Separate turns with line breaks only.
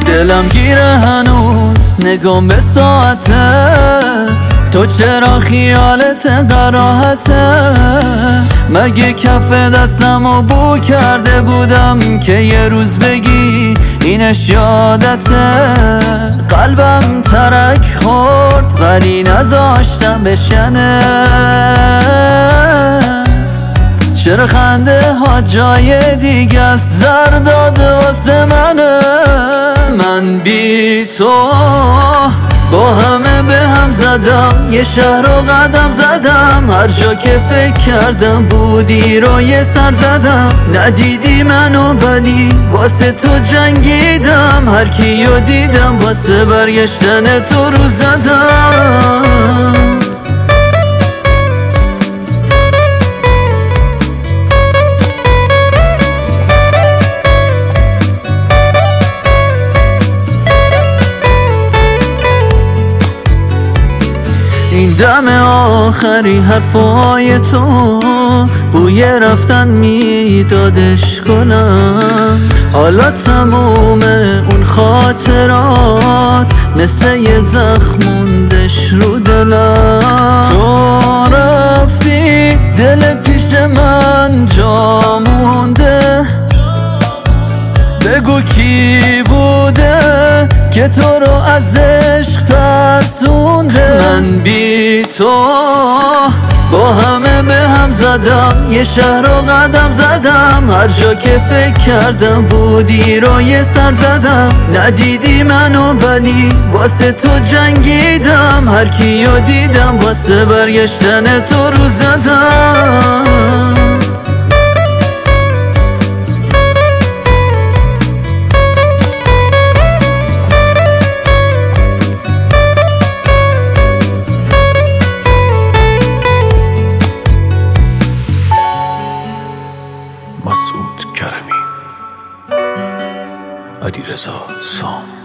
دلم گیره هنوز نگام به ساعته، تو چرا خیالت قراحته؟ مگه کف دستمو بو کرده بودم که یه روز بگی اینش یادته؟ قلبم ترک خورد ولی نذاشتم بشنه، چرا خنده ها جای دیگه است، زرداد واسه منه. من بی تو با همه به هم زدم، یه شهر رو قدم زدم، هر جا که فکر کردم بودی رو یه سر زدم. ندیدی منو ولی واسه تو جنگیدم، هر کیو دیدم واسه برگشتن تو رو زدم. این دم آخری حرفای تو بوی رفتن میدادش کنم، حالا تموم اون خاطرات مثل یه زخم موندش رو دلم. تو رفتی دل پیش من جا مونده، بگو کی بوده که تو رو از عشق ترسونده. من بی تو با همه به هم زدم، یه شهر رو قدم زدم، هر جا که فکر کردم بودی رو یه سر زدم. ندیدی منو ولی واسه تو جنگیدم، هر کیو دیدم واسه برگشتن تو رو زدم.
مسعود کرمی، علیرضا سام.